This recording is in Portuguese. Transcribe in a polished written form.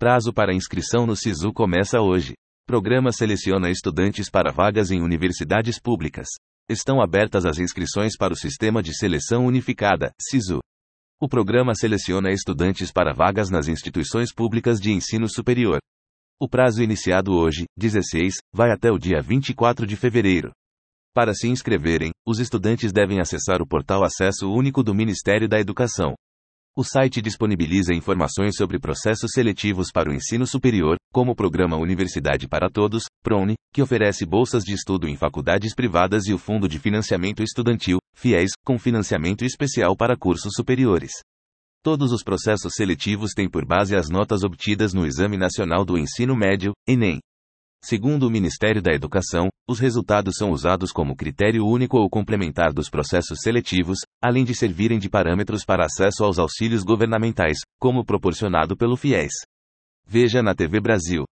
Prazo para inscrição no SISU começa hoje. Programa seleciona estudantes para vagas em universidades públicas. Estão abertas as inscrições para o Sistema de Seleção Unificada, SISU. O programa seleciona estudantes para vagas nas instituições públicas de ensino superior. O prazo iniciado hoje, 16, vai até o dia 24 de fevereiro. Para se inscreverem, os estudantes devem acessar o portal Acesso Único do Ministério da Educação. O site disponibiliza informações sobre processos seletivos para o ensino superior, como o Programa Universidade para Todos, PROUNI, que oferece bolsas de estudo em faculdades privadas, e o Fundo de Financiamento Estudantil, FIES, com financiamento especial para cursos superiores. Todos os processos seletivos têm por base as notas obtidas no Exame Nacional do Ensino Médio, ENEM. Segundo o Ministério da Educação, os resultados são usados como critério único ou complementar dos processos seletivos, além de servirem de parâmetros para acesso aos auxílios governamentais, como proporcionado pelo FIES. Veja na TV Brasil.